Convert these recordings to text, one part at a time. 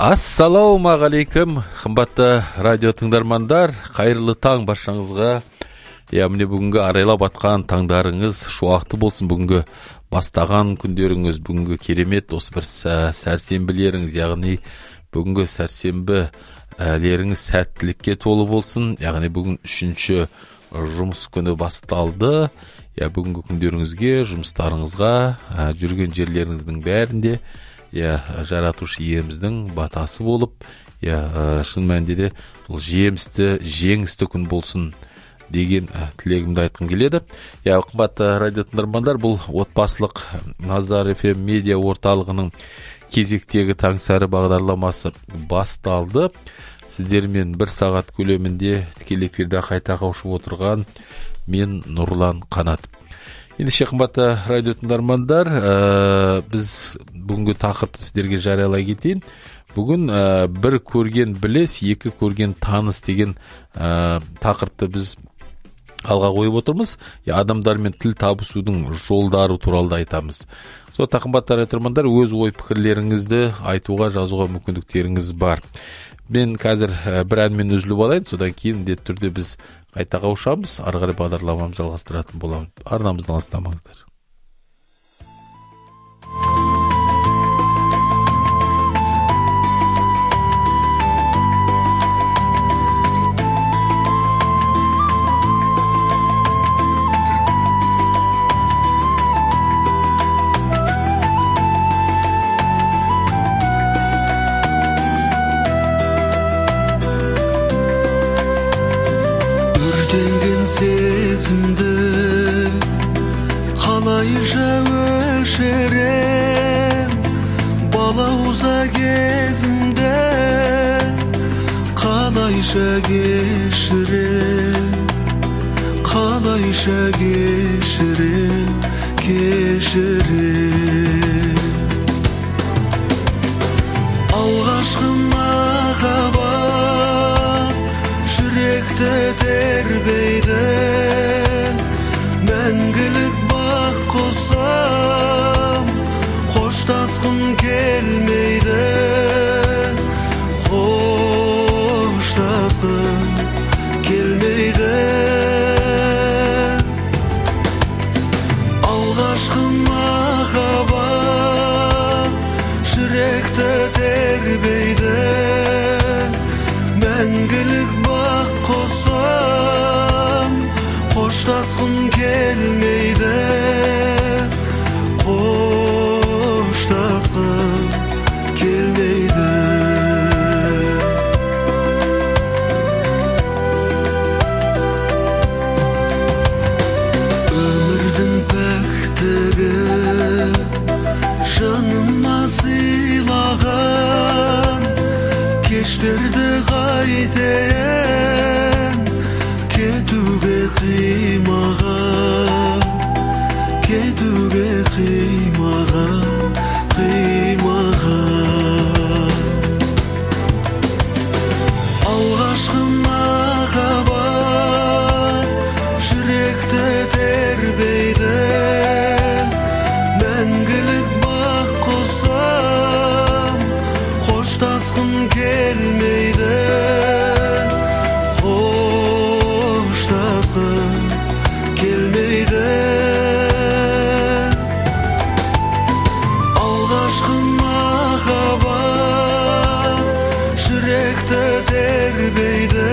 Ассалаумағалейкум, қымбатты радио тыңдармандар, қайырлы таң баршаңызға. Міне бүгінгі арайлап атқан таңдарыңыз шуақты болсын, бүгінгі бастаған күндеріңіз, бүгінгі керемет осы бір сәрсенбілеріңіз, яғни бүгінгі сәрсенбілеріңіз сәттілікке толы болсын. Яғни бүгін 3-ші жұмыс күні басталды. Бүгінгі күндеріңізге, жұмыстарыңызға, жүрген жерлеріңіздің бәрінде жаратушы иеміздің батасы болып, шын мәнінде де жемісті, жеңісті күн болсын деген тілегімді айтқым келеді. Қымбатты радио тыңдармандар, бұл отбасылық Назар FM медиа орталығының кезектегі таңсәрі бағдарламасы басталды. Сіздермен 1 сағат көлемінде тікелей эфирде қайта қауышып отырған мен Нұрлан Қанат. Ендеше қымбатты радио тыңдармандар, біз бүгінгі тақырыпты сіздерге жариялай кетейін. Бүгін бір көрген білес, екі көрген таныс деген тақырыпты біз алға қойып отырмыз. Адамдармен тіл табысудың жолдары туралы айтамыз. Сондықтан қымбатты радио тыңдармандар, өз ой пікірлеріңізді айтуға, жазуға мүмкіндіктеріңіз бар. Мен қазір бір әнмен үзіліп алайын, содан кейін міндетті түрде біз қайта қауышамыз, ары қарай бағдарламамызды жалғастыратын боламыз. Арнамыздан алыстамаңыздар. Сезімді қалайша өшірем, балауза кезімді қалайша кешірем, қалайша кешірем, кешірем. Алғашқы махаббат жүректі тербейді, мәңгілік бақ қосам, қоштасқым келмейді, қоштасқым келмейді. Алғашқы махаббат жүректі тербейді, мәңгілік бақ қосам, қоштасқым келмейді, қоштасқым келмейді. Өмірдің пәктігі жаныма сыйлаған, кештерді қайтейін, кетуге қимаған, кетуге қимаған, қимаған. Алғашқы махаббат жүректі тербейді, мәңгілік бақ қосам, қоштасқым келмейді, қоштасқым келмейді. Алғашқы махаббат жүректі тербейді,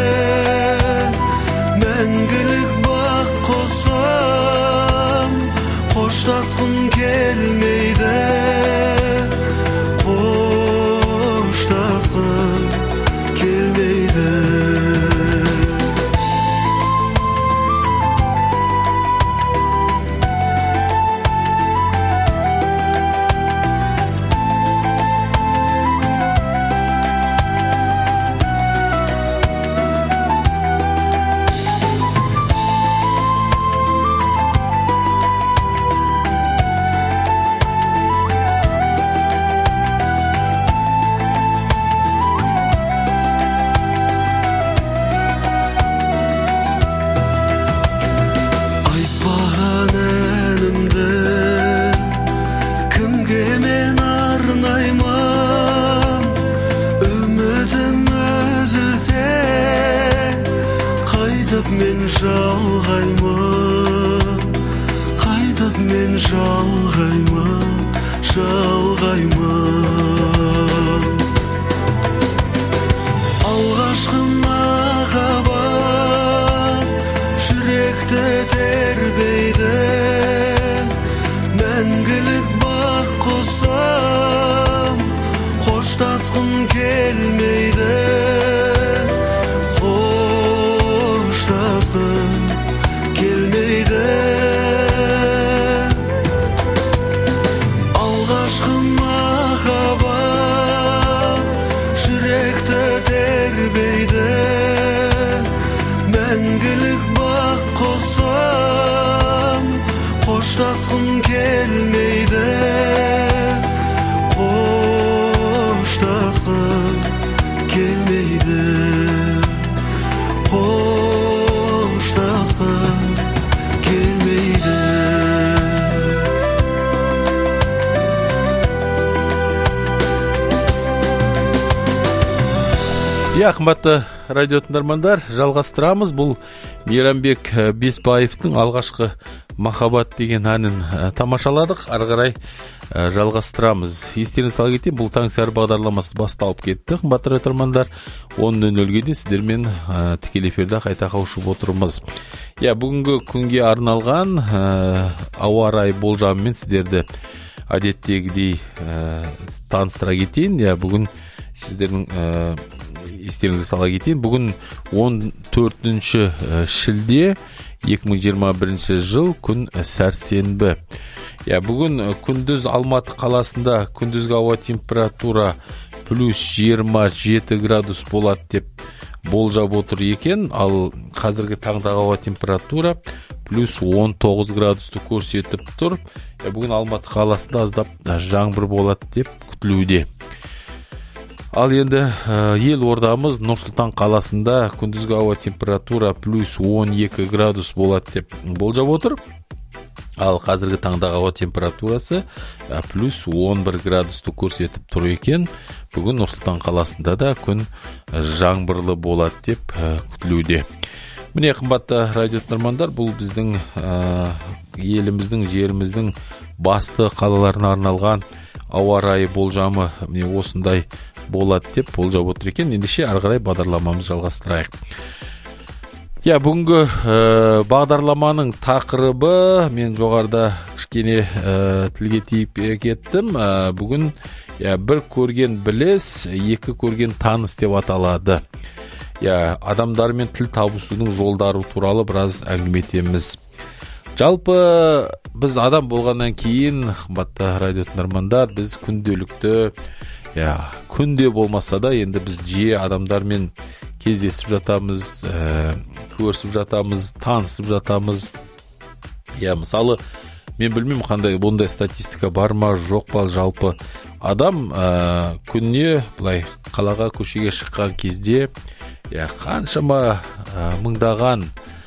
мәңгілік бақ қосам, қоштасқым келмейді, қоштасқым келмейді. мен жалғаймын алғашқы махаббат жүректі тербейді мәңгілік бақ қосам қоштасқым келмейді алғашқы махаббат жүректі тербейді мәңгілік бақ қосам қоштасқым келмейді қоштасқым келмейді қоштасқым келмейді Қымбатты радио тыңдармандар, жалғастырамыз. Бұл Мейрамбек Беспаевтың алғашқы махаббат деген әнін тамашаладық. Ары қарай жалғастырамыз. Естеріңізге сала кетейін, бұл таң сәрі бағдарламасы басталып кетті. Қымбатты радио тыңдармандар, 10:00-ге дейін сіздермен тікелей эфирде қайта қауышып отырмыз. Бүгінгі күнге арналған ауа райы болжамымен сіздерді әдеттегідей таныстыра кетейін. Бүгін сіздердің естеріңізге сала кетейін. Бүгін 14 шілде 2021 жыл, күн сәрсенбі. Бүгін күндіз Алматы қаласында күндізгі ауа температура плюс 27 градус болады деп болжап отыр екен. Ал қазіргі таңдағы ауа температура плюс 19 градусты көрсетіп тұр. Бүгін Алматы қаласында аздап жаңбыр болады деп күтілуде. Ал енді елордамыз Нұр-Сұлтан қаласында күндізгі ауа температура плюс 12 градус болады деп болжап отыр. Ал қазіргі таңдағы ауа температурасы плюс 11 градусты көрсетіп тұр екен. Бүгін Нұр-Сұлтан қаласында да күн жаңбырлы болады деп күтілуде. Міне, қымбатты радио тыңдармандар, бұл біздің еліміздің, жеріміздің басты қалаларына арналған ауа райы болжамы міне осындай болады деп болжап отыр екен. Ендеше ары қарай бағдарламамызды жалғастырайық. Бүгінгі бағдарламаның тақырыбы мен жоғарыда кішкене тілге тиіп кеттім. Бүгін бір көрген білес, екі көрген таныс деп аталады. Адамдармен тіл табысудың жолдары туралы біраз әңгіме етеміз. Жалпы біз адам болғаннан кейін, қымбатты радио тыңдармандар, біз күнделікті, күнде болмаса да енді біз жиі адамдармен кездесіп жатамыз, көрісіп жатамыз, танысып жатамыз. Мысалы, мен білмеймін қандай бұндай статистика бар ма, жоқ па. Жалпы адам күніне былай қалаға көшеге шыққан кезде қаншама мыңдаған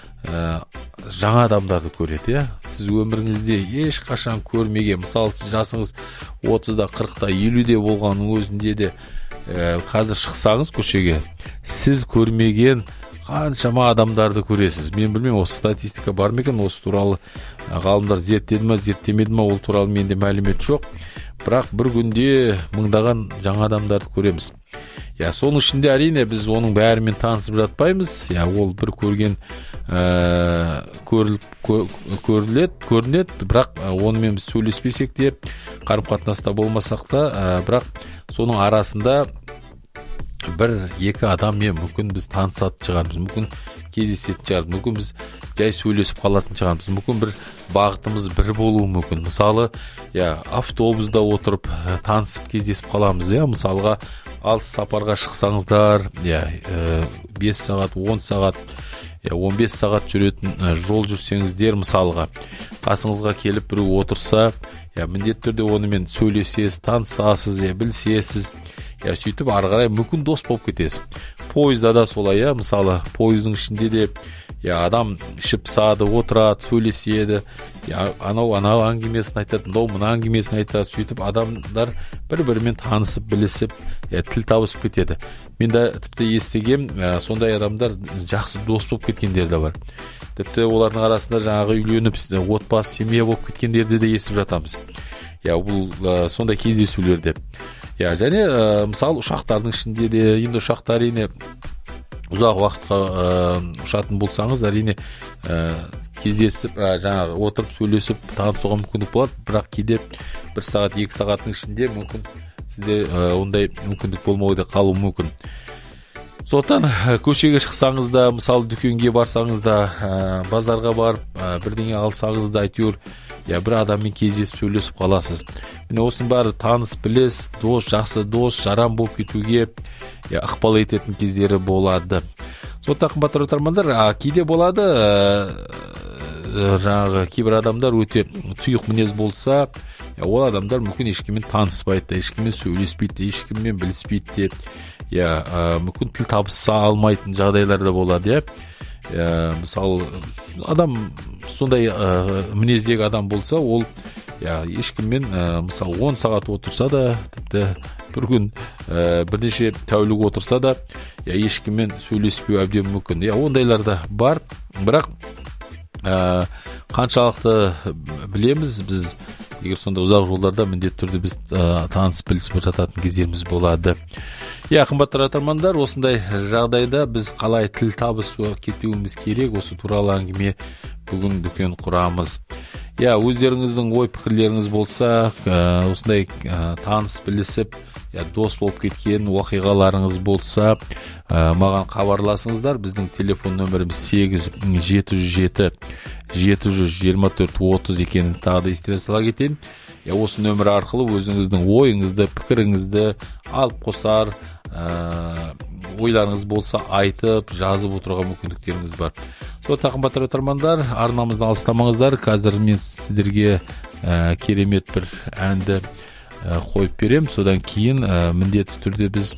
жаңа адамдарды көреді. Сіз өміріңізде ешқашан көрмеген, мысалы сіз жасыңыз 30-да, 40-да, 50-де болғанның өзінде де қазір шықсаңыз көшеге, сіз көрмеген қаншама адамдарды көресіз. Мен білмеймін, осы статистика бар ма екен, осы туралы ғалымдар зерттеді ме, зерттемеді ме, ол туралы менде мәлімет жоқ. Бірақ бір күнде мыңдаған жаңа адамдарды көреміз. Соның ішінде әрине біз оның бәрімен танысып жатпаймыз. Ол бір көрген көрінеді, бірақ онымен біз сөйлеспесек те, қарым-қатынаста болмасақ та, бірақ соның арасында бір-екі адаммен мүмкін біз танысатын шығармыз, мүмкін кездесетін шығармыз, мүмкін біз жай сөйлесіп қалатын шығармыз, мүмкін бір бағытымыз бір болуы мүмкін. Мысалы, автобуста отырып танысып кездесіп қаламыз. Мысалға, алыс сапарға шықсаңыздар, 5 сағат, 10 сағат, 15 сағат жүретін жол жүрсеңіздер, мысалға, қасыңызға келіп біреу отырса, міндетті түрде онымен сөйлесесіз, танысасыз, білсесіз, сөйтіп ары қарай мүмкін дос болып кетесіз. Пойызда да солай, мысалы, пойыздың ішінде де адам ішіп сады отырады, сөйлеседі, анау әңгімесін айтады, мынау мына әңгімесін айтады, сөйтіп адамдар бір-бірімен танысып, білісіп, тіл табысып кетеді. Мен де тіпті естігем, сондай адамдар жақсы дос болып кеткендер де бар. Тіпті олардың арасында жаңағы үйленіп, отбасы, семья болып кеткендерді де естіп жатамыз. Бұл сондай кездесулерде. Және мысалы ұшақтардың ішінде де, енді ұшақтар әрине ұзақ уақытқа ұшатын болсаңыз, әрине кездесіп, жаңағы отырып сөйлесіп танысуға мүмкіндік болады, бірақ кейде 1 сағат, 2 сағаттың ішінде мүмкін сізде ондай мүмкіндік болмауы да қалуы мүмкін. Сондықтан көшеге шықсаңыз да, мысалы дүкенге барсаңыз да, базарға барып бірдеңе алсаңыз да, әйтеуір бір адаммен кездесіп сөйлесіп қаласыз. Міне осының бәрі таныс, білес, дос, жақсы дос, жарам болып кетуге ықпал ететін кездері болады. Сондықтан қымбатты тыңдармандар, кейде болады, жаңағы кейбір адамдар өте тұйық мінез болса, ол адамдар мүмкін ешкіммен таныспайды, ешкіммен сөйлеспейді, ешкіммен біліспейді, мүмкін тіл табыса алмайтын жағдайлар да болады. Мысалы адам сондай мінездегі адам болса, ол ешкіммен мысалы 10 сағат отырса да, тіпті бір күн бірнеше тәулік отырса да, ешкіммен сөйлеспеу әбден мүмкін. Ондайлар да бар, бірақ қаншалықты білеміз біз, егер сонда ұзақ жолдарда міндетті түрде біз танысып білісіп жататын кездеріміз болады. Қымбатты тыңдармандар, осындай жағдайда біз қалай тіл табысуға кетуіміз керек, осы туралы әңгіме бүгін дүкен құрамыз. Өздеріңіздің ой пікірлеріңіз болса, осындай таныс білісіп, дос болып кеткен уақиғаларыңыз болса, маған хабарласыңыздар. Біздің телефон нөміріміз 8-707-724-30 екенін тағы да естеріңізге сала кетейін. Осы нөмір арқылы өзіңіздің ойыңызды, пікіріңізді алып қосар, ойларыңыз болса айтып, жазып отыруға мүмкіндіктеріңіз бар. Сондықтан қымбатты тыңдармандар, арнамыздан алыстамаңыздар. Қазір мен сіздерге керемет бір әнді қойып берем. Содан кейін міндетті түрде біз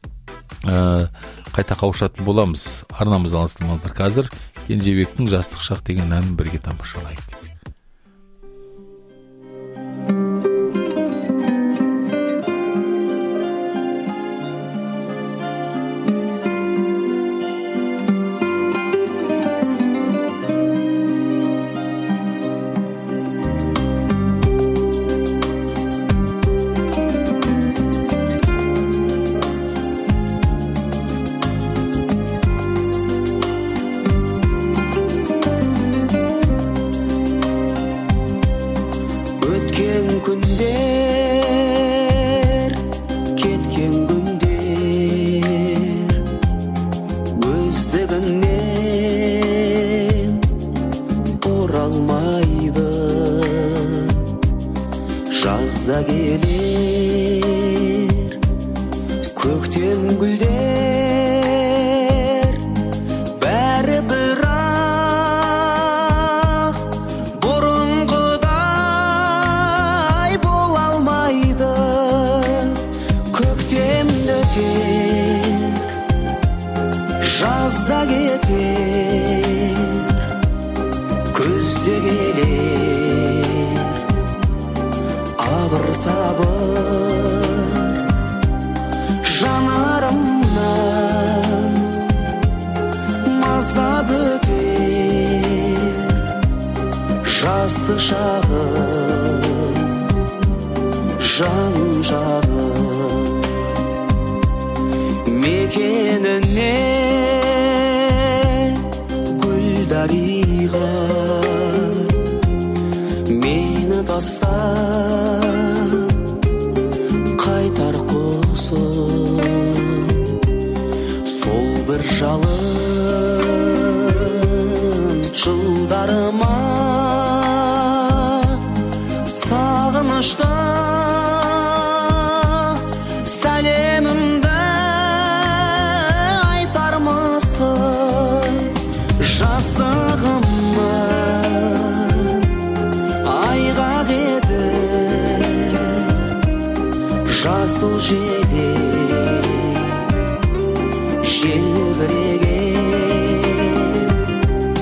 қайта қауышатын боламыз. Арнамыздан алыстамаңыздар. Қазір Кенжебектің «Жастық шақ» деген әнін бірге тамашалайық. жазда келер көктем гүлдер бәрі бірақ бұрынғыдай бола алмайды. Көктемді өтер жазда кетер күзде келер абыр-сабыр жанарымнан маздап өтер жастық шағым жан жағым мекеніне гүлдариға мені тастап қайтар құсым сол бір жалын жылдарыма сағынышты сәлемімді айтармысың жастығымның айғақ еді жасыл желе желбіреген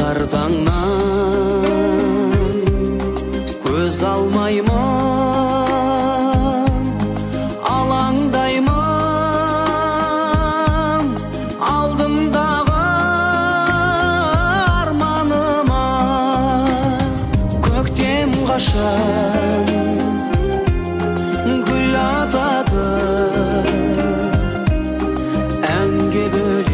атар таңнан көз алмаймын, алаңдаймын алдымдағы арманыма. Көктем қашан гүл атады, әнге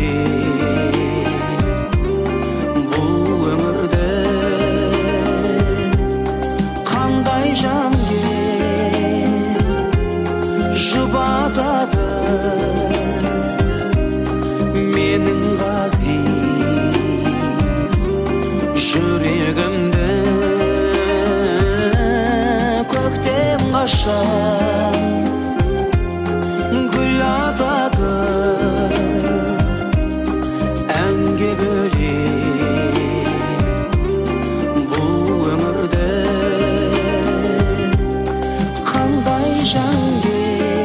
бөлеп бұл өмірді. Қандай жан жұбатады менің ғазиз жүрегімді. Көктем қашан гүл атады, әнге бөлеп бұл өмірді. Қандай жанге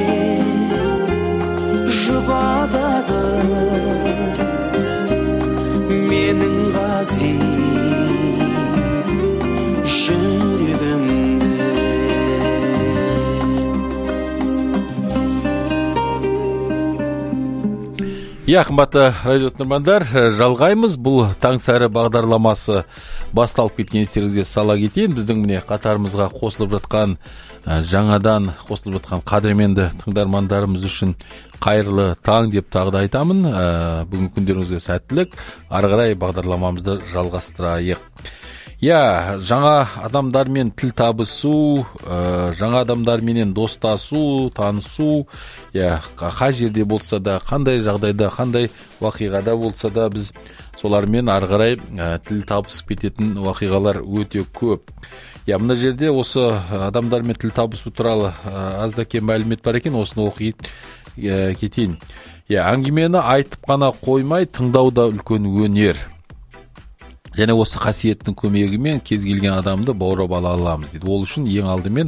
жұбатады менің ғазиз жүрегімді. Қымбатты радио тыңдармандар, жалғаймыз. Бұл таң сәрі бағдарламасы басталып кеткен естеріңізге сала кетейін. Біздің міне қатарымызға қосылып жатқан, жаңадан қосылып жатқан қадірменді тыңдармандарымыз үшін қайырлы таң деп тағы да айтамын. Бүгін күндеріңізге сәттілік. Ары қарай бағдарламамызды жалғастырайық. Жаңа адамдармен тіл табысу, жаңа адамдарменен достасу, танысу, қай жерде болса да, қандай жағдайда, қандай уақиғада болса да, біз солармен ары қарай тіл табысып кететін уақиғалар өте көп. Мына жерде осы адамдармен тіл табысу туралы аз да кем мәлімет бар екен, осыны оқи кетейін. Әңгімені айтып қана қоймай, тыңдау да үлкен өнер. Және осы қасиеттің көмегімен кез келген адамды баурап ала аламыз дейді. Ол үшін ең алдымен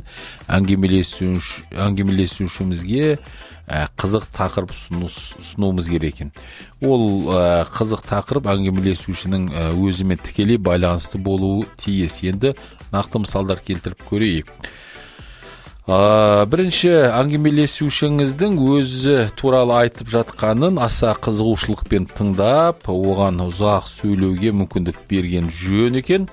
әңгімелесушімізге қызық тақырып ұсынуымыз керек екен. Ол қызық тақырып әңгімелесушінің өзімен тікелей байланысты болуы тиіс. Енді нақты мысалдар келтіріп көрейік. Бірінші, әңгімелесушіңіздің өзі туралы айтып жатқанын аса қызығушылықпен тыңдап, оған ұзақ сөйлеуге мүмкіндік берген жөн екен.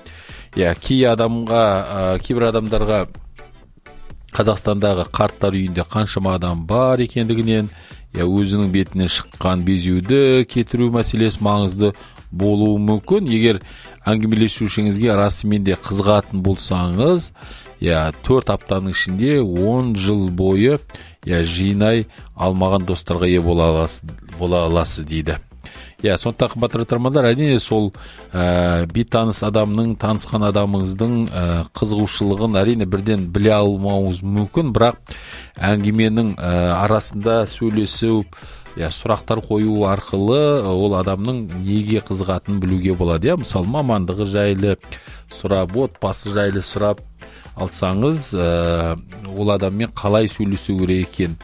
Кейбір адамдарға Қазақстандағы қарттар үйінде қаншама адам бар екендігінен, өзінің бетінен шыққан безеуді кетіру мәселесі маңызды болуы мүмкін. Егер әңгімелесушіңізге расымен де қызығатын болсаңыз, 4 аптаның ішінде 10 жыл бойы жинай алмаған достарға ие бола аласыз дейді. Сондықтан қымбатты тыңдармандар, әрине сол бейтаныс адамның, танысқан адамыңыздың қызығушылығын әрине бірден біле алмауыңыз мүмкін, бірақ әңгіменің арасында сөйлесу, сұрақтар қою арқылы ол адамның неге қызығатынын білуге болады. Мысалы, мамандығы жайлы сұрап, отбасы жайлы сұрап алсаңыз, ол адаммен қалай сөйлесу керек екен,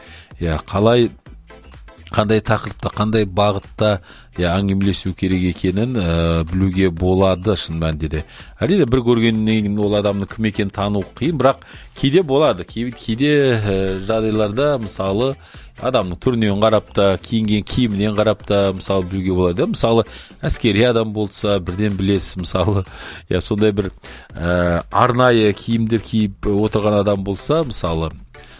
қандай тақырыпта, қандай бағытта әңгімелесу керек екенін білуге болады шын мәнінде. Әрине бір көргеннен ол адамның кім екенін тану қиын, бірақ кейде болады. Кейде жағдайларда, мысалы, адамның түрінен қарап та, киінген киімінен қарап та, мысалы, білуге болады. Мысалы, әскери адам болса, бірден білесіз. Мысалы, сондай бір арнайы киімдер киіп отырған адам болса, мысалы,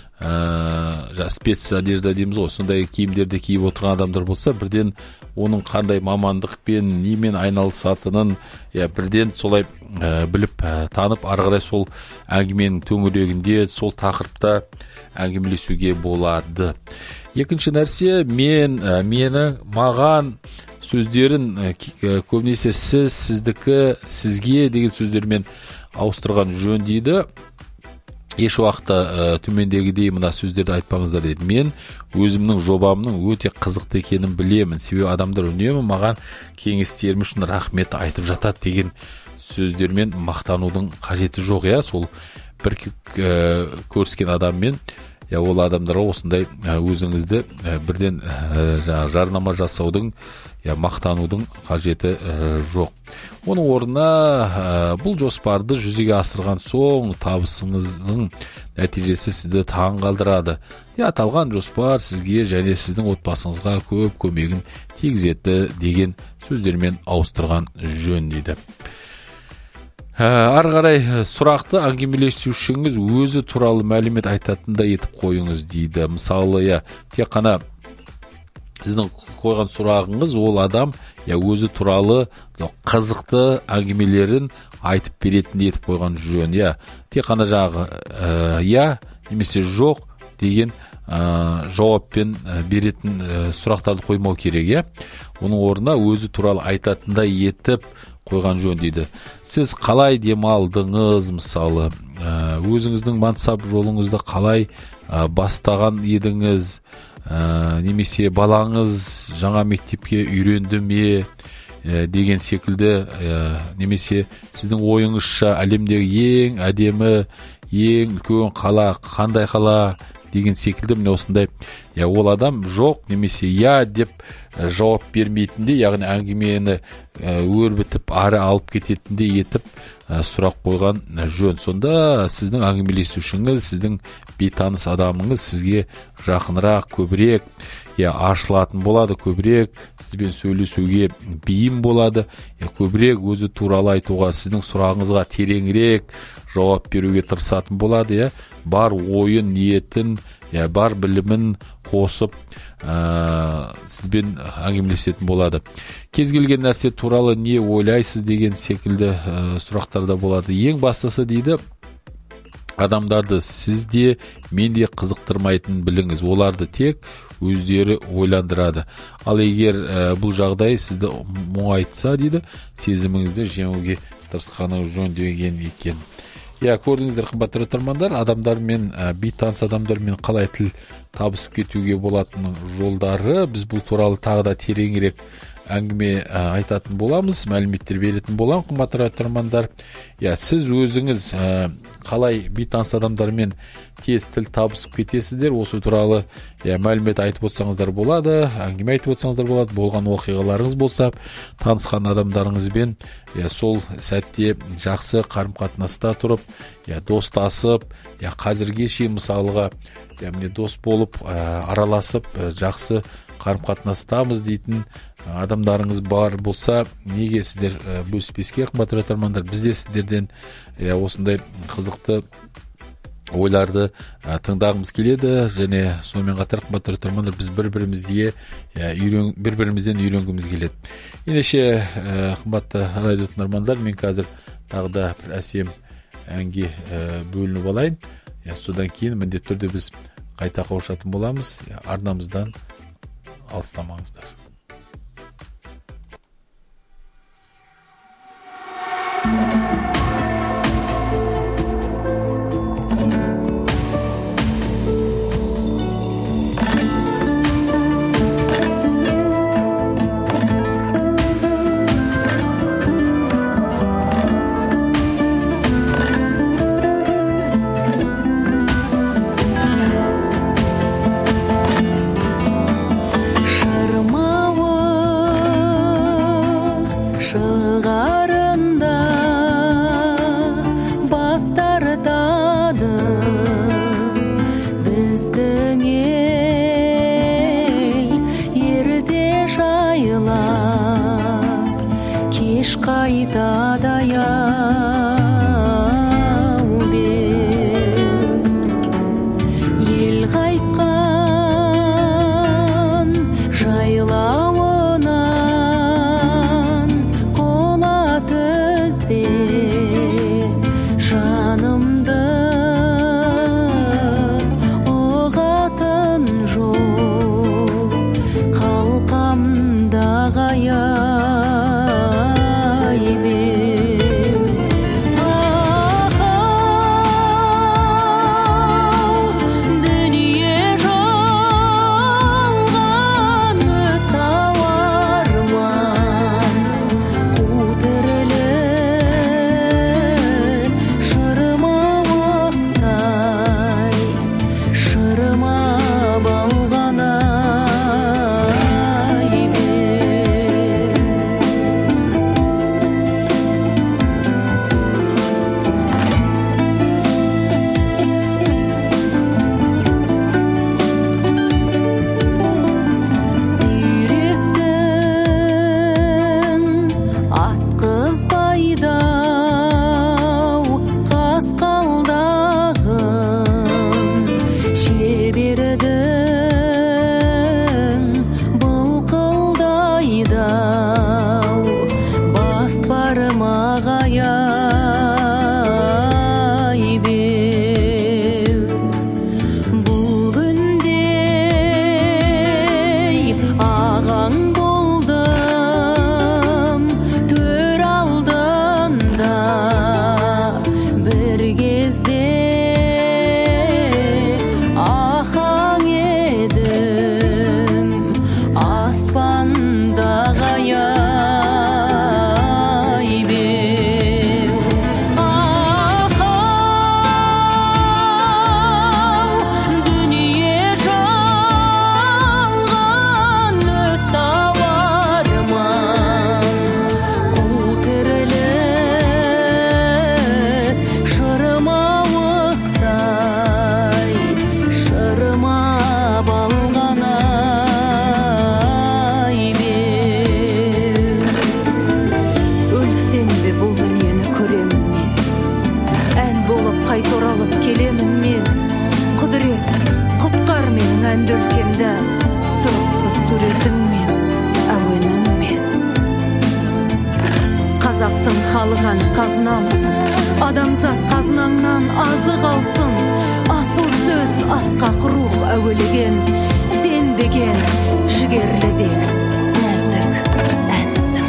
спецодежда дейміз ғой, сондай киімдерді киіп отырған адамдар болса, бірден оның қандай мамандықпен, немен айналысатынын бірден солай біліп танып, ары қарай сол әңгіменің төңірегінде, сол тақырыпта әңгімелесуге болады. Екінші нәрсе, маған сөздерін көбінесе сіз, сіздікі, сізге деген сөздермен ауыстырған жөн дейді. Еш уақытта төмендегідей мына сөздерді айтпаңыздар дейді. Мен өзімнің жобамның өте қызықты екенін білемін. Себебі адамдар үнемі маған кеңестерім үшін рахмет айтып жатады деген сөздермен мақтанудың қажеті жоқ. Сол бір көріскен адаммен ол адамдарға осындай өзіңізді бірден жарнама жасаудың мақтанудың қажеті жоқ. Оның орнына бұл жоспарды жүзеге асырған соң табысыңыздың нәтижесі сізді таң қалдырады. Аталған жоспар сізге және сіздің отбасыңызға көп көмегін тигізеді деген сөздермен ауыстырған жөн дейді. Ары қарай сұрақты әңгімелесушіңіз өзі туралы мәлімет айтатындай етіп қойыңыз дейді. Мысалы, тек қана сіздің қойған сұрағыңыз ол адам өзі туралы қызықты әңгімелерін айтып беретіндей етіп қойған жөн. Тек қана немесе жоқ деген жауаппен беретін сұрақтарды қоймау керек. Оның орнына өзі туралы айтатындай етіп қойған жөн дейді. Сіз қалай демалдыңыз, мысалы, өзіңіздің мансап жолыңызды қалай бастаған едіңіз, немесе балаңыз жаңа мектепке үйренді ме деген секілді, немесе сіздің ойыңызша әлемдегі ең әдемі, ең үлкен қала қандай қала деген секілді, міне осындай ол адам жоқ немесе деп жауап бермейтіндей, яғни әңгімені өрбітіп ары алып кететіндей етіп сұрақ қойған жөн. Сонда сіздің әңгімелесушіңіз, сіздің бейтаныс адамыңыз сізге жақынырақ, көбірек ашылатын болады, көбірек сізбен сөйлесуге бейім болады, көбірек өзі туралы айтуға, сіздің сұрағыңызға тереңірек жауап беруге тырысатын болады. Бар ойын, ниетін, бар білімін қосып сізбен әңгімелесетін болады. Кез келген нәрсе туралы не ойлайсыз деген секілді сұрақтарда болады. Ең бастысы дейді, адамдарды сізде менде қызықтырмайтын біліңіз. Оларды тек өздері ойландырады. Ал егер бұл жағдай сізді мұңайтса дейді, сезіміңізді жеңуге тырысқаныңыз жөн деген екен. Көрдіңіздер, қымбатты тыңдармандар, адамдармен, бейтаныс адамдармен қалай тіл табысып кетуге болатын жолдары. Біз бұл туралы тағы да тереңірек әңгіме айтатын боламыз, мәліметтер беретін болам, қымбатты тыңдармандар. Сіз өзіңіз қалай бейтаныс адамдармен тез тіл табысып кетесіздер, осы туралы мәлімет айтып отырсаңыздар болады, әңгіме айтып отырсаңыздар болады, болған оқиғаларыңыз болса, танысқан адамдарыңызбен сол сәтте жақсы қарым-қатынаста тұрып, достасып, қазірге шейін мысалға дос болып, араласып, жақсы қарым-қатынастамыз дейтін адамдарыңыз бар болса, неге сіздер бөліспеске, қымбатты тыңдармандар? Бізде сіздерден осындай қызықты ойларды тыңдағымыз келеді, және сонымен қатар, қымбатты тыңдармандар, біз бір-бірімізден үйренгіміз келеді. Ендеше, қымбатты радио тыңдармандар, мен қазір тағы да бір әсем әнге бөлініп алайын. Содан кейін міндетті түрде біз қайта қауышатын боламыз. Арнамыздан алыстамаңыздар. Шырмауық шығарында аяй бер. Бүгіндей ағаң болдым төр алдында, бір кезде ахаң едім аспанда аяй бер. Ахау, дүние жалған өт ауарман, қу тірілік шырмауықтай шырмап алған ай бер. Өлсем де бұл дүниені көремін мен, ән болып қайта оралып келемін мен. Құдірет, құтқар менің әнді өлкемді, сұрықсыз суретіңмен, әуеніңмен. Қазақтың халық әні қазынамсың, адамзат қазынаңнан азық алсын. Асыл сөз, асқақ рух әуелеген, сен деген жігерлі де нәзік әнсің.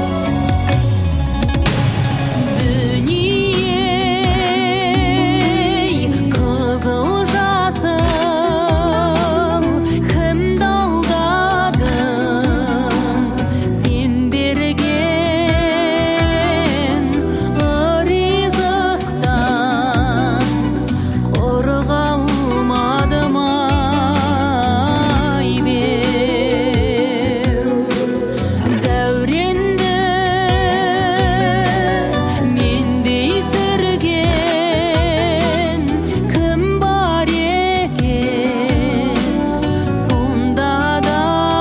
Дүние қызыл жасым, кімді алдадым, сен берген ризықтан құр қалмадым ай бер. Дәуренді мендей сүрген кім бар екен, сонда да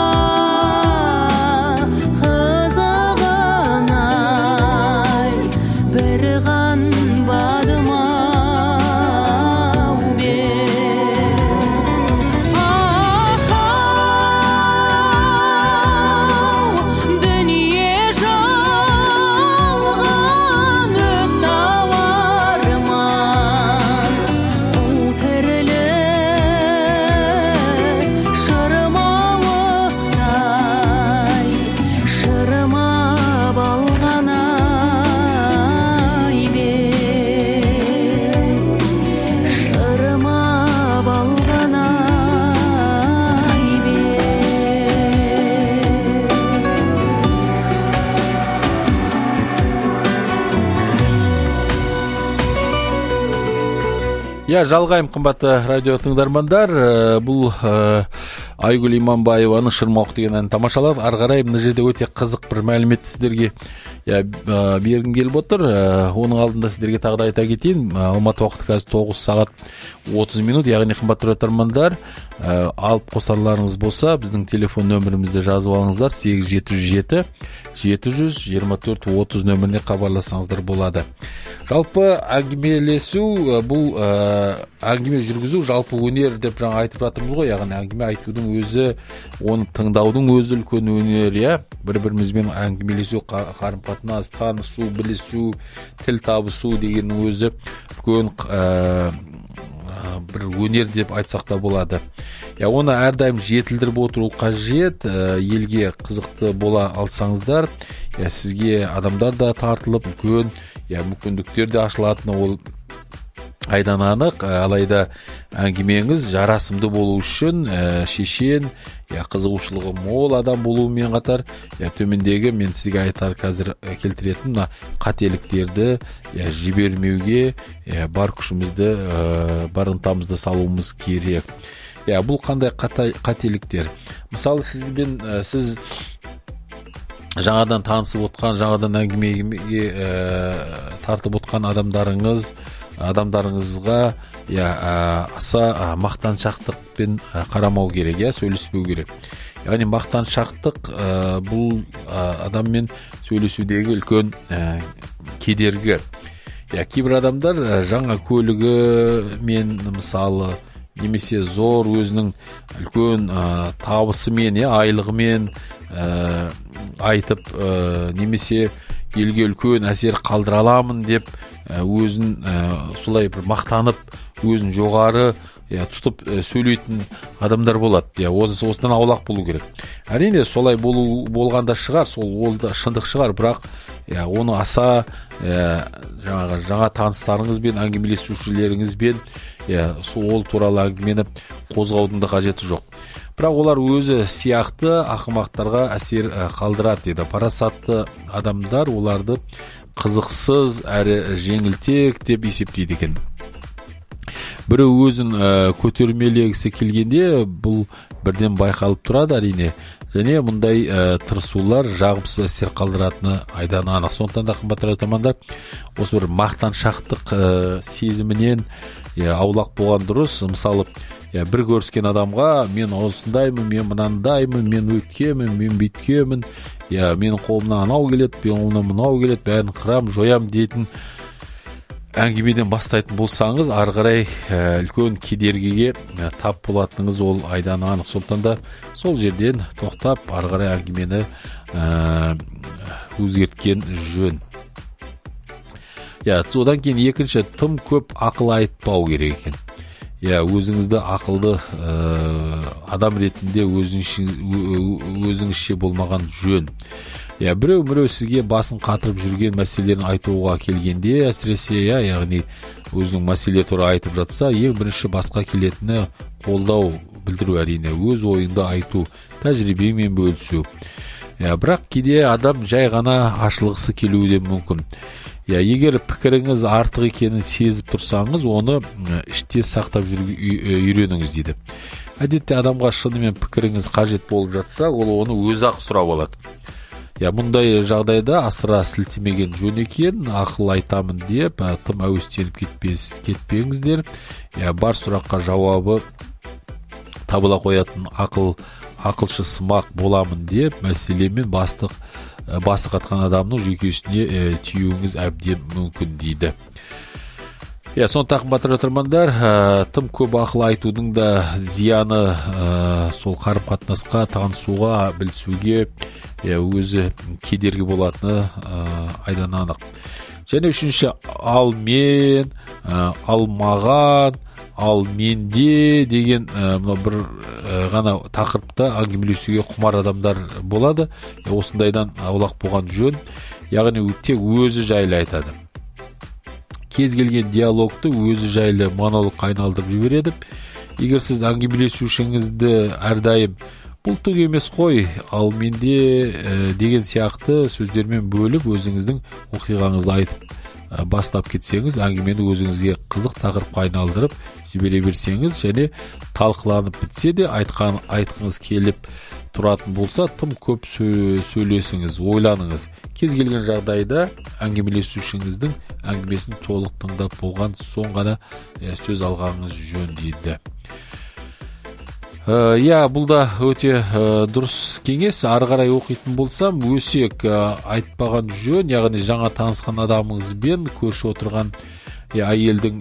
қызығын-ай бір қанбадым ау бер. Ахау, дүние жалған өт ауарман, қу тірілік шырмауықтай шырмап алған ай бер. Шырмап алған ай бер. Жалғайым қымбатты радио тыңдармандар, бұл Айгүл Иманбаеваның Шырмауық деген әнін тамашалап, ары қарай мына жерде өте қызық бір мәліметті сіздерге бергім келіп отыр. Оның алдында сіздерге тағы да айта кетейін, Алматы уақыты қазір 9 сағат 30 минут, яғни қымбатты радио тыңдармандар, алып қосарларыңыз болса, біздің телефон нөмірімізді жазып алыңыздар, 8707 724-30 нөміріне хабарлассаңыздар болады. Жалпы әңгімелесу, бұл әңгіме жүргізу жалпы өнер деп жаңа айтып жатырмыз ғой, яғни әңгіме айтудың өзі, оны тыңдаудың өзі үлкен өнер, бір-бірімізбен әңгімелесу, қарым-қатынас, танысу, білісу, тіл табысу дегеннің өзі үлкен бір өнер деп айтсақ та болады. Оны әрдайым жетілдіріп отыру қажет, елге қызықты бола алсаңыздар, сізге адамдар да тартылып, үлкен мүмкіндіктер де ашылатыны ол айдан анық. Алайда әңгімеңіз жарасымды болу үшін шешен, қызығушылығы мол адам болуымен қатар, төмендегі мен сізге айтар қазір келтіретін қателіктерді жібермеуге бар күшімізді, бар ынтамызды салуымыз керек. Бұл қандай қателіктер? Мысалы, сіз жаңадан танысып отқан, жаңадан әңгімеге тартып отқан адамдарыңызға аса мақтаншақтықпен қарамау керек, сөйлеспеу керек. Яғни мақтаншақтық бұл адаммен сөйлесудегі үлкен кедергі. Кейбір адамдар жаңа көлігі мен мысалы немесе зор өзінің үлкен табысымен, айлығымен айтып, немесе елге үлкен әсер қалдыра аламын деп өзін солай бір мақтанып, өзін жоғары тұтып сөйлейтін адамдар болады. Осыдан аулақ болу керек. Әрине солай болғанда шығар, ол да шындық шығар, бірақ оны аса жаңа таныстарыңызбен, әңгімелесушілеріңізбен ол туралы әңгімені қозғаудың да қажеті жоқ. Бірақ олар өзі сияқты ақымақтарға әсер қалдырады дейді. Парасатты адамдар оларды қызықсыз әрі жеңілтек деп есептейді екен. Біреу өзін көтермелегісі келгенде бұл бірден байқалып тұрады әрине. Және мұндай тырысулар жағымсыз әсер қалдыратыны айдан анық. Сондықтан да қымбатты радиотыңдармандар, осы бір мақтаншақтық сезімінен аулақ болған дұрыс. Мысалы, бір көріскен адамға мен осындаймын, мен мынандаймын, мен өткемін, мен бүйткемін, менің қолымнан анау келеді, менің қолымнан мынау келеді, бәрін қырам, жоям дейтін әңгімеден бастайтын болсаңыз, ары қарай үлкен кедергіге тап болатыныңыз ол айдан анық. Сондықтан да сол жерден тоқтап, ары қарай әңгімені өзгерткен жөн. Одан кейін екінші, тым көп ақыл айтпау керек екен. Өзіңізді ақылды адам ретінде өзіңізше болмаған жөн. Біреу сізге басын қатырып жүрген мәселелерін айтуға келгенде, әсіресе яғни өзінің мәселе туралы айтып жатса, ең бірінші басқа келетіні қолдау білдіру, әрине өз ойыңды айту, тәжірибемен бөлісу. Бірақ кейде адам жай ғана ашылғысы келуі де мүмкін. Егер пікіріңіз артық екенін сезіп тұрсаңыз, оны іште сақтап үйреніңіз дейді. Әдетте адамға шынымен пікіріңіз қажет болып жатса, ол оны өзі-ақ сұрап алады. Мұндай жағдайда асыра сілтемеген жөн екен, ақыл айтамын деп, тым әуестеніп кетпеңіздер. Бар сұраққа жауабы табыла қоятын ақылшы сымақ боламын деп, мәселемен басы қатқан адамның жүйкесіне тиюіңіз әбден мүмкін дейді. Сондықтан қымбатты радиотыңдармандар, тым көп ақыл айтудың да зияны сол қарым-қатынасқа, танысуға, білісуге өзі кедергі болатыны айдан анық. Және үшінші, ал мен, ал маған, ал менде деген бір ғана тақырыпта әңгімелесуге құмар адамдар болады. Осындайдан аулақ болған жөн, яғни тек өзі жайлы айтады. Кез келген диалогты өзі жайлы монологқа айналдырып жібереді. Егер сіз әңгімелесушіңізді әрдайым бұл түк емес қой, ал менде деген сияқты сөздермен бөліп өзіңіздің оқиғаңызды айтып бастап кетсеңіз, әңгімені өзіңізге қызық тақырыпқа айналдырып жібере берсеңіз, және талқыланып бітсе де айтқыңыз келіп тұратын болса, тым көп сөйлесіңіз, ойланыңыз. Кез келген жағдайда әңгімелесушіңіздің әңгімесін толық тыңдап болған соң ғана сөз алғаныңыз жөн дейді. Бұл да өте дұрыс кеңес. Ары қарай оқитын болсам, өсек айтпаған жөн, яғни жаңа танысқан адамыңызбен көрші отырған әйелдің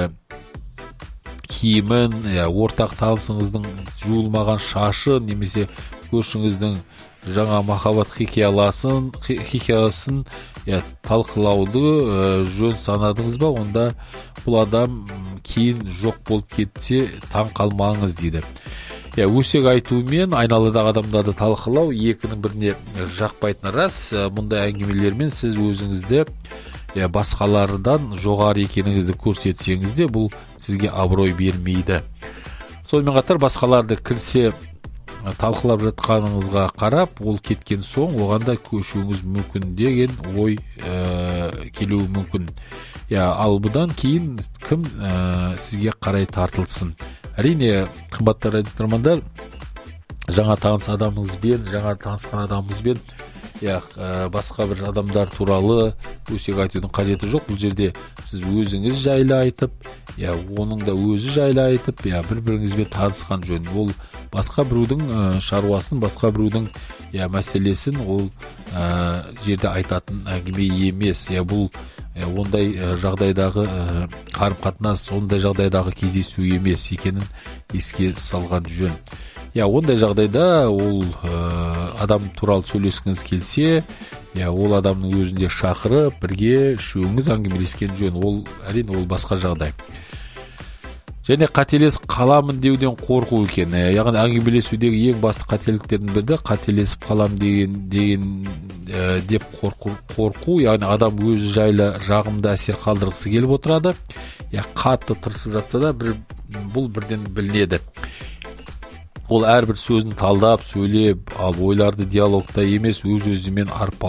киімін, ортақ танысыңыздың жуылмаған шашын, немесе көршіңіздің жаңа махаббат хикаясын талқылауды жөн санадыңыз ба, онда бұл адам кейін жоқ болып кетсе таң қалмаңыз дейді. Өсек айтумен айналадағы адамдарды талқылау екінің біріне жақпайтыны рас. Мұндай әңгімелермен сіз өзіңізді басқалардан жоғары екеніңізді көрсетсеңіз де, бұл сізге абырой бермейді. Сонымен қатар басқаларды кірсе талқылап жатқаныңызға қарап, ол кеткен соң оған да көшуіңіз мүмкін деген ой келуі мүмкін. Ал бұдан кейін кім сізге қарай тартылсын? Әрине, қымбатты радиотыңдармандар, жаңа танысқан адамыңызбен басқа бір адамдар туралы өсек айтудың қажеті жоқ. Бұл жерде сіз өзіңіз жайлы айтып, оның да өзі жайлы айтып, бір-біріңізбен танысқан жөн. Ол басқа біреудің шаруасын, басқа біреудің мәселесін ол жерде айтатын әңгіме емес. Бұл ондай жағдайдағы қарым-қатынас, ондай жағдайдағы кездесу емес екенін еске салған жөн. Ондай жағдайда ол адам туралы сөйлескіңіз келсе, ол адамның өзінде шақырып, бірге үшеуіңіз әңгімелескен жөн. Ол әрине ол басқа жағдай. Және қателесіп қаламын деуден қорқу екен. Яғни әңгімелесудегі ең басты қателіктердің бірі қателесіп қалам деп қорқу. Яғни адам өзі жайлы жағымды әсер қалдырғысы келіп отырады. Қатты тырысып жатса да бұл бірден білінеді. Ол әрбір сөзін талдап, сөйлеп, ал ойларды диалогта емес, өз-өзімен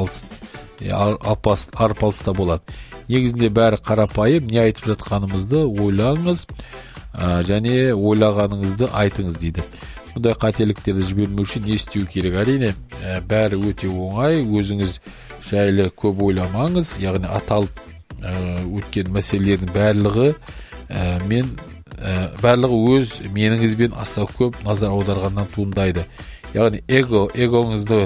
арпалыста болады. Негізінде бәрі қарапайым, не айтып жатқанымызды ойлаңыз, және ойлағаныңызды айтыңыз дейді. Бұндай қателіктерді жібермеу үшін не істеу керек? Әрине, бәрі өте оңай, өзіңіз жайлы көп ойламаңыз, яғни аталып өткен мәселелердің барлығы өз меніңізбен аса көп назар аударғаннан туындайды. Яғни эгоңызды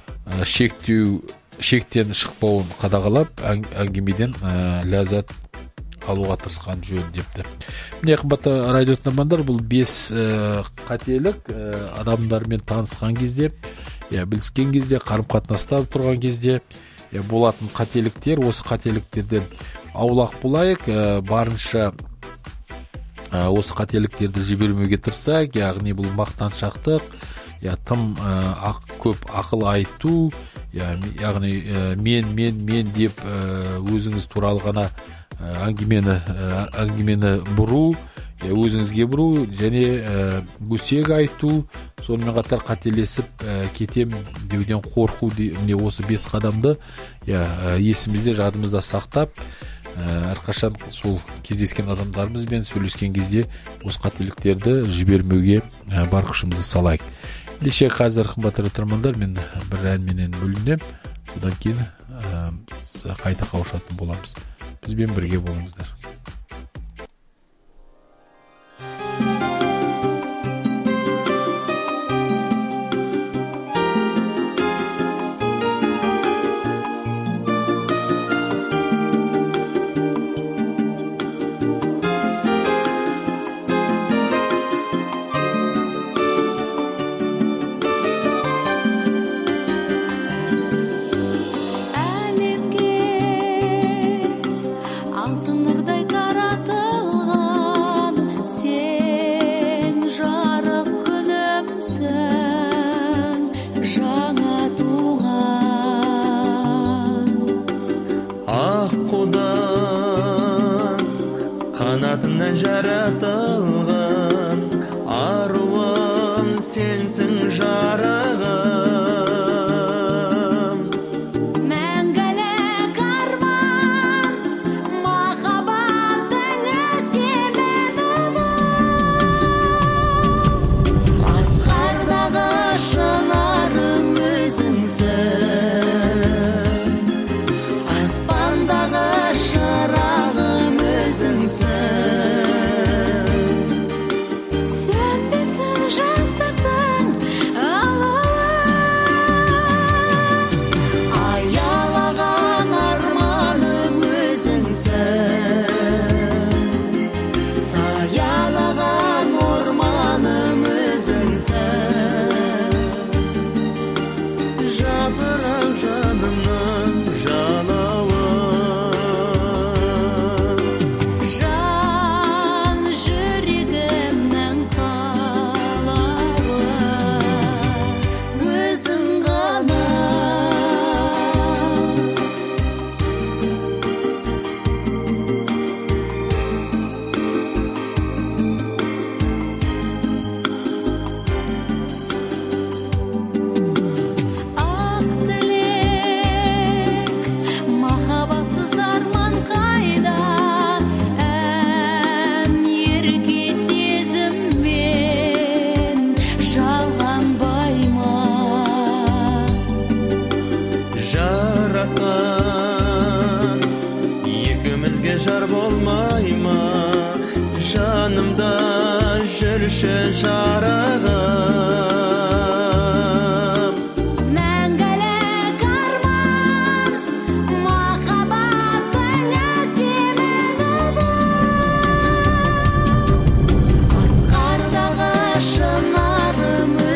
шектен шықпауын қадағалап, әңгімеден ләззат алуға тырысқан жөн депті. Міне, қымбатты радио тыңдармандар, бұл 5 қателік адамдармен танысқан кезде, біліскен кезде, қарым-қатынаста тұрған кезде болатын қателіктер. Осы қателіктерден аулақ болайық, барынша осы қателіктерді жібермеуге тырысайық. Яғни бұл мақтаншақтық, тым көп ақыл айту, яғни мен деп өзіңіз туралы ғана әңгімені бұру, өзіңізге бұру, және өсек айту, сонымен қатар қателесіп кетем деуден қорқу. Міне осы 5 қадамды есімізде, жадымызда сақтап, әрқашан сол кездескен адамдарымызбен сөйлескен кезде осы қателіктерді жібермеуге бар күшімізді салайық. Ендеше қазір, қымбатты тыңдармандар, мен бір әнменен бөлінем, содан кейін қайта қауышатын боламыз. Бізбен бірге болыңыздар. Қанатынан жаратылған аруым сенсің жарығым. Мәңгілік арман махаббаттың өтемеді бұл. Асқардағы шынарым өзіңсің, аспандағы шырағым өзіңсің. Сөнбесін жастықтың алауы, аялаған арманым өзіңсің, саялаған орманым өзіңсің. Жапырақ жанымның жалауы, жан жүрегімнің қалауы, өзің ғана. Ақ тілек, махаббатсыз арман қайда, ән ерке сезіммен жалғанбай ма? жаратқан екеумізге жар болмай ма? Жанымда жүрші жарығым. Мәңгілік арман махаббаттың өтемеді бұл. Асқардағы шынарым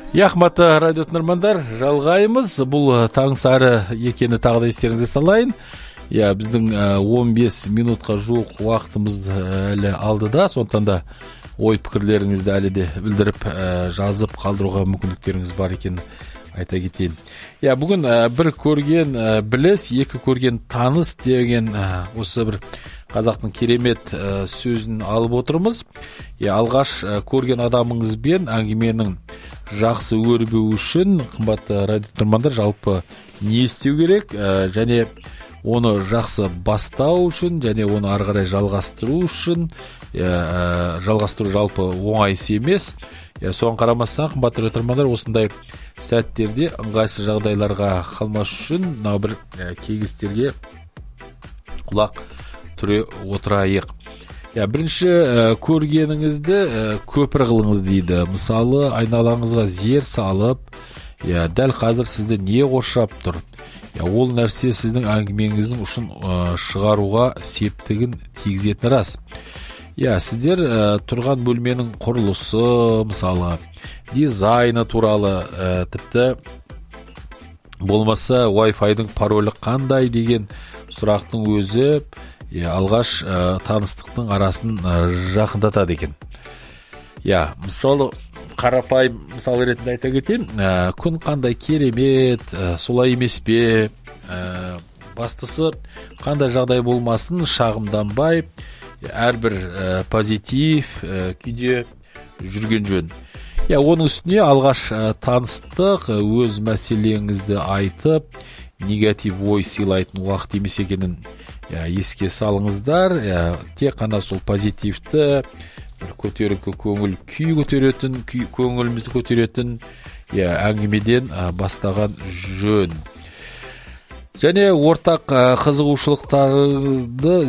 Қымбатты радио тыңдармандар, жалғаймыз. Бұл таң сары екені тағы да естеріңізге салайын. Біздің 15 минутқа жуық уақытымыз әлі алдыда, сондықтан да ой пікірлеріңізді әлі де білдіріп жазып қалдыруға мүмкіндіктеріңіз бар екенін айта кетейін. Бүгін бір көрген біліс, екі көрген таныс деген осы бір қазақтың керемет сөзін алып отырмыз. Алғаш көрген адамыңызбен әңгіменің жақсы өрбеу үшін, қымбатты радио тыңдармандар, жалпы не істеу керек, және оны жақсы бастау үшін, және оны ары қарай жалғастыру үшін, жалғастыру жалпы оңай іс емес. Соған қарамастан, қымбатты радио тыңдармандар, осындай сәттерде ыңғайсыз жағдайларға қалмас үшін мынау бір кеңестерге құлақ түре отырайық. Бірінші көргеніңізді көпір қылыңыз дейді. Мысалы, айналаңызға зер салып, дәл қазір сізді не қоршап тұр? Ол нәрсе сіздің әңгімеңіздің ұшын шығаруға септігін тигізетіні рас. Сіздер тұрған бөлменің құрылысы, мысалы, дизайны туралы, тіпті болмаса Wi-Fi-дің паролі қандай деген сұрақтың өзі алғаш таныстықтың арасын жақындатады екен. Мысалы, қарапайым мысал ретінде айта кетейін, күн қандай керемет, солай емес пе, бастысы қандай жағдай болмасын шағымданбай, әрбір позитив күйде жүрген жөн. Оның үстіне алғаш таныстық, өз мәселеңізді айтып, негатив ой сыйлайтын уақыт емес екенін еске салыңыздар. Тек қана сол позитивті, көтеріңкі көңіл күй көтеретін, көңілімізді көтеретін әңгімеден бастаған жөн. Және ортақ қызығушылықтарды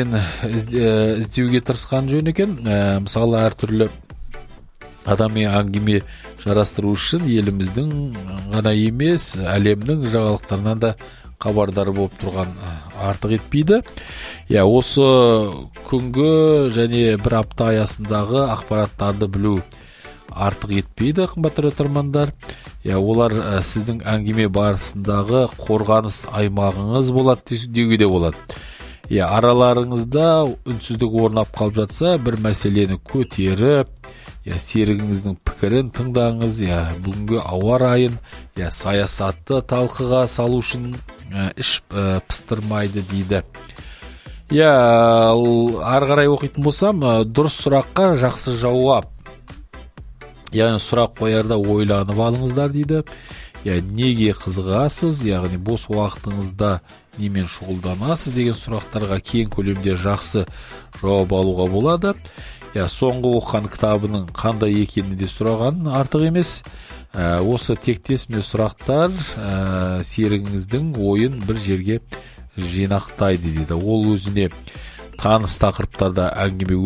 іздеуге тырысқан жөн екен. Мысалы, әртүрлі адаммен әңгіме жарастыру үшін еліміздің ғана емес, әлемнің жаңалықтарынан да хабардар болып тұрған артық етпейді. Осы күнгі және бір апта аясындағы ақпараттарды білу артық етпейді, қымбатты тыңдармандар. Олар сіздің әңгіме барысындағы қорғаныс аймағыңыз болады деуге де болады. Араларыңызда үнсіздік орнап қалып жатса, бір мәселені көтеріп, серігіңіздің пікірін тыңдаңыз. Бүгінгі ауа райын, саясатты талқыға салу үшін іш пыстырмайды дейді. Ары қарай оқитын болсам, дұрыс сұраққа жақсы жауап. Сұрақ қоярда ойланып алыңыздар дейді. Неге қызығасыз, яғни бос уақытыңызда немен шұғылданасыз деген сұрақтарға кең көлемде жақсы жауап алуға болады. Соңғы оқыған кітабының қандай екенін де сұраған артық емес. Осы тектес сұрақтар серігіңіздің ойын бір жерге жинақтайды дейді. Ол өзіне таныс тақырыптарда әңгіме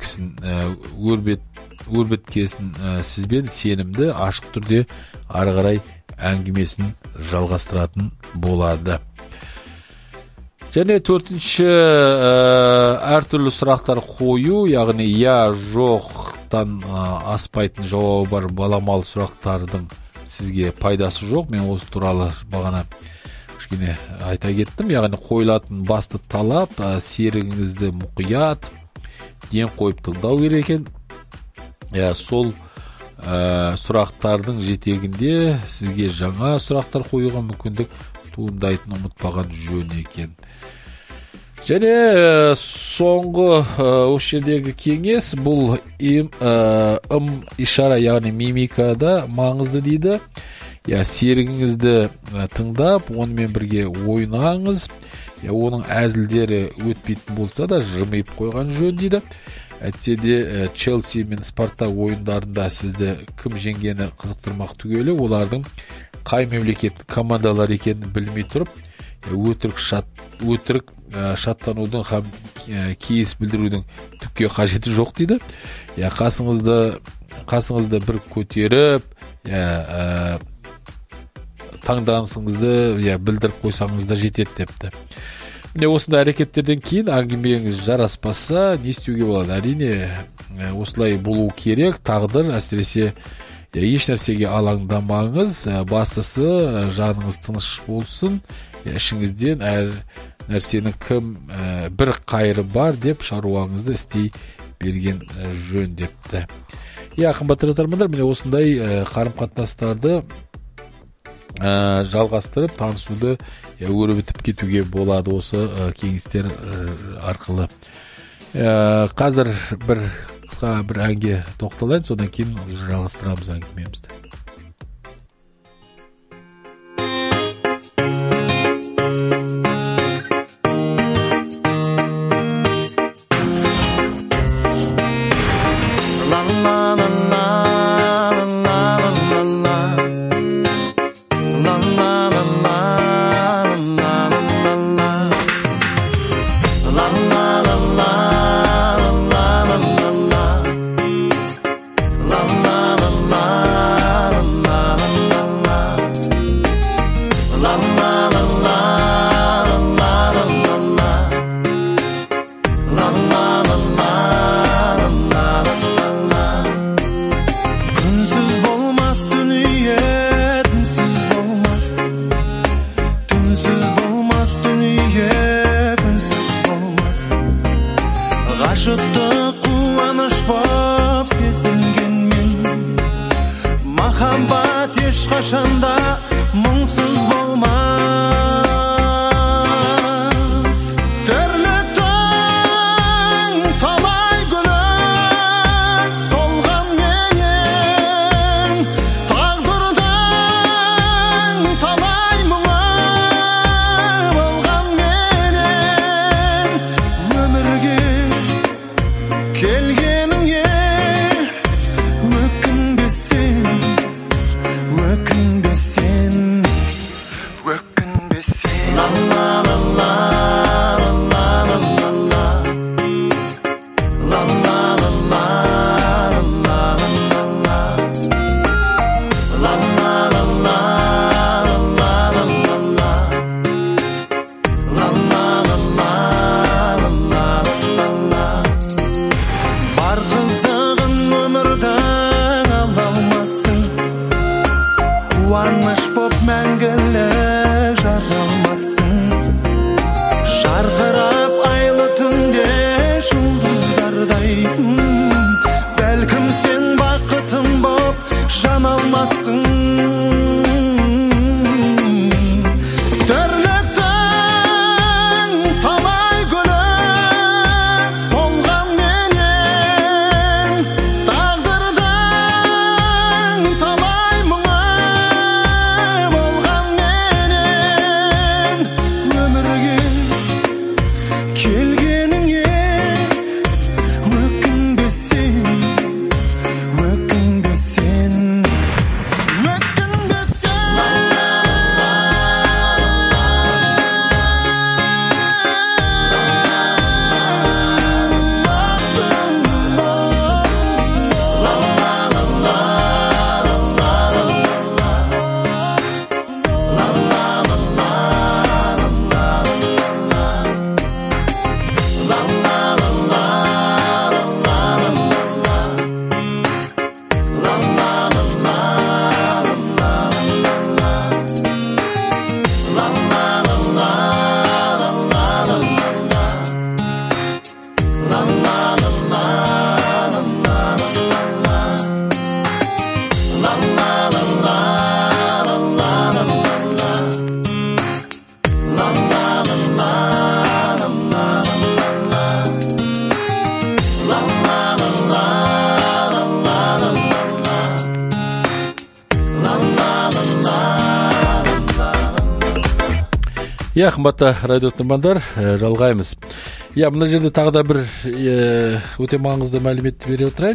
өрбіткесін сізбен сенімді, ашық түрде ары қарай әңгімесін жалғастыратын болады. Және төртінші, әртүрлі сұрақтар қою, яғни жоқтан аспайтын жауабы бар баламалы сұрақтардың сізге пайдасы жоқ. Мен осы туралы бағана кішкене айта кеттім. Яғни қойылатын басты талап серігіңізді мұқият ден қойып тыңдау керек екен. Сол сұрақтардың жетегінде сізге жаңа сұрақтар қоюға мүмкіндік туындайтын ұмытпаған жөн екен. Және соңғы осы жердегі кеңес, бұл ишара, яғни мимикада маңызды дейді. Серігіңізді тыңдап, онымен бірге ойнаңыз. Оның әзілдері өтпейтін болса да жымиып қойған жөн дейді. Әйтсе де Челси мен Спартак ойындарында сізді кім жеңгені қызықтырмақ түгелі, олардың қай мемлекеттің командалар екенін білмей тұрып, өтірік шаттанудың һәм кейіс білдірудің түкке қажеті жоқ дейді. Қасыңызды бір көтеріп, таңданысыңызды білдіріп қойсаңыз да жетеді депті. Осындай әрекеттерден кейін әңгімеңіз жараспаса, не істеуге болады? Әрине, осылай болу керек. Тағдыр әсіресе еш нәрсеге алаңдамаңыз, бастысы жаныңыз тыныш болсын, ішіңізден әр нәрсенің бір қайыры бар деп шаруаңызды істей берген жөн депті. Қымбатты тыңдармандар, міне осындай қарым-қатынастарды жалғастырып танысуды өрбітіп кетуге болады осы кеңестер арқылы. Қазір бір қысқа бір әнге тоқталайын, содан кейін жалғастырамыз әңгімемізді. Қымбатты радио тыңдармандар, жалғаймыз. Мына жерде тағы да бір өте маңызды мәліметті бере отырайын.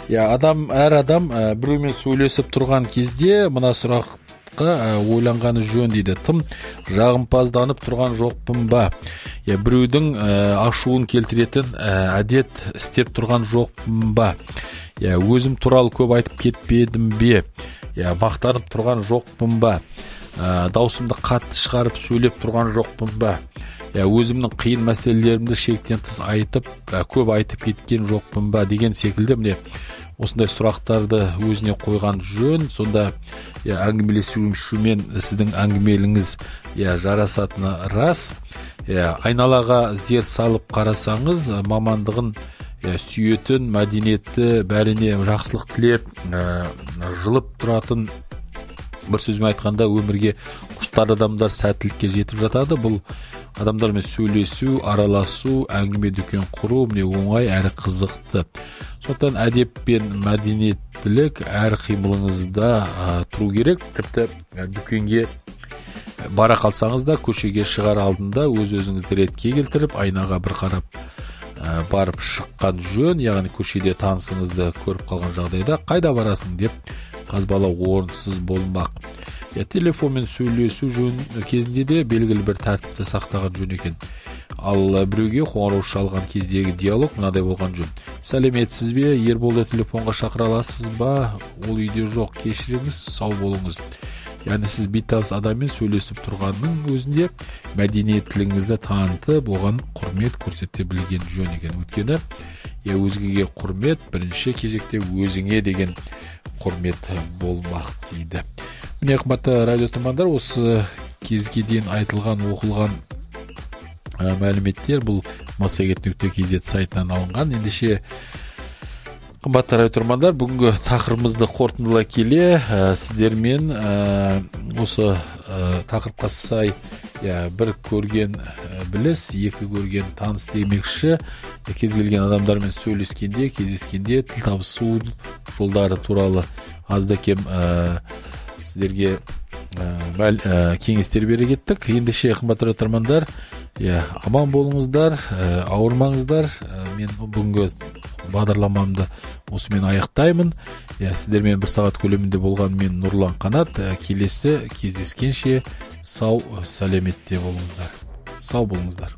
Әр адам біреумен сөйлесіп тұрған кезде мына сұраққа ойланғаны жөн дейді. Тым жағымпазданып тұрған жоқпын ба? Біреудің ашуын келтіретін әдет істеп тұрған жоқпын ба? Өзім туралы көп айтып кетпедім бе? Мақтанып тұрған жоқпын ба? Даусымды қатты шығарып сөйлеп тұрған жоқпын ба? Өзімнің қиын мәселелерімді шектен тыс айтып, көп айтып кеткен жоқпын ба? Деген секілді міне осындай сұрақтарды өзіне қойған жөн. Сонда әңгімелесумен сіздің әңгімеліңіз жарасатыны рас. Айналаға зер салып қарасаңыз, мамандығын сүйетін, мәдениетті, бәріне жақсылық тілеп, жылып тұратын, бір сөзбен айтқанда өмірге құштар адамдар сәттілікке жетіп жатады. Бұл адамдармен сөйлесу, араласу, әңгіме дүкен құру міне оңай әрі қызықты. Сондықтан әдеп пен мәдениеттілік әр қимылыңызда тұру керек. Тіпті дүкенге бара қалсаңыз да, көшеге шығар алдында өз-өзіңізді ретке келтіріп, айнаға бір қарап барып шыққан жөн. Яғни көшеде танысыңызды көріп қалған жағдайда қайда барасың деп қазбалау орынсыз болмақ. Телефонмен сөйлесу жөн кезінде де белгілі бір тәртіпті сақтаған жөн екен. Ал біреуге қоңырау шалған кездегі диалог мынадай болған жөн: сәлеметсіз бе, Ерболды телефонға шақыра аласыз ба? Ол үйде жоқ, кешіріңіз, сау болыңыз. Яғни сіз бейтаныс адаммен сөйлесіп тұрғанның өзінде мәдениеттілігіңізді танытып, оған құрмет көрсете білген жөн екен. Өйткені өзгеге құрмет бірінші кезекте өзіңе деген құрмет болмақ дейді. Міне, қымбатты радио тыңдармандар, осы кезге дейін айтылған, оқылған мәліметтер бұл massagет.kz сайтынан алынған. Ендеше қымбатты радио тыңдармандар, бүгінгі тақырыбымызды қорытындылай келе, сіздермен осы тақырыпқа сай бір көрген біліс, екі көрген таныс демекші, кез келген адамдармен сөйлескенде, кездескенде тіл табысу жолдары туралы азда кем сіздерге кеңестер бере кеттік. Ендеше қымбатты радио тыңдармандар, аман болыңыздар, ауырмаңыздар. Мен бүгінгі бағдарламамды осымен аяқтаймын. Сіздермен бір сағат көлемінде болған мен Нұрлан Қанат. Келесі кездескенше сау, сәлеметте болыңыздар. Сау болыңыздар.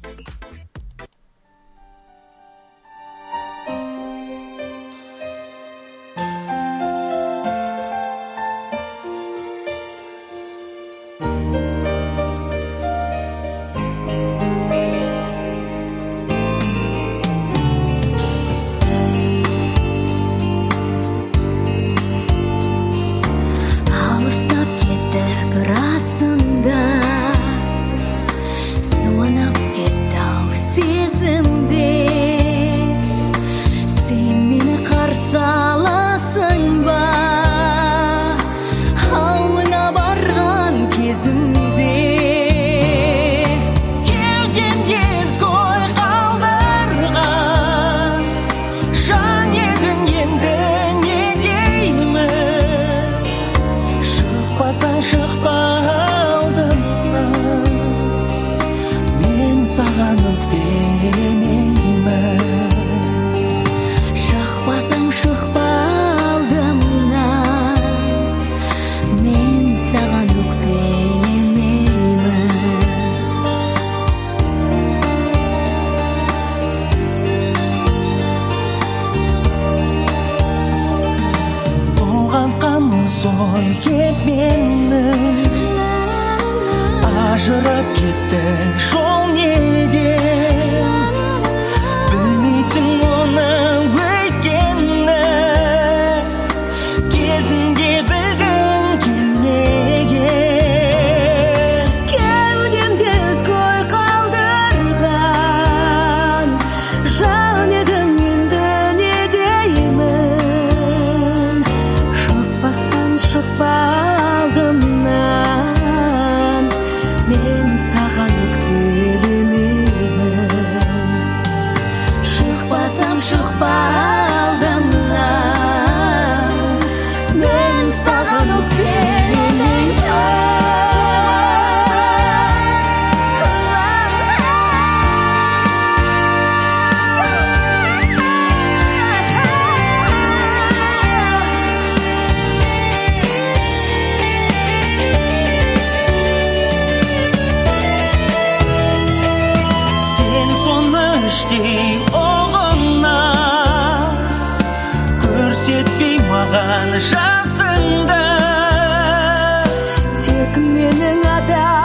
ажырап кетті жол неде, білмейсің оны өйткені кезінде білгің келмеген. Кеудемде көй қалдырған жан едің, енді не деймін, шықпасаң шықпа алдымнан, мен саған өкпелемеймін. Шықпасаң шықпа алдымнан, мен саған Сен соны іштей оғына көрсетпей маған жасыңды, тек менің ата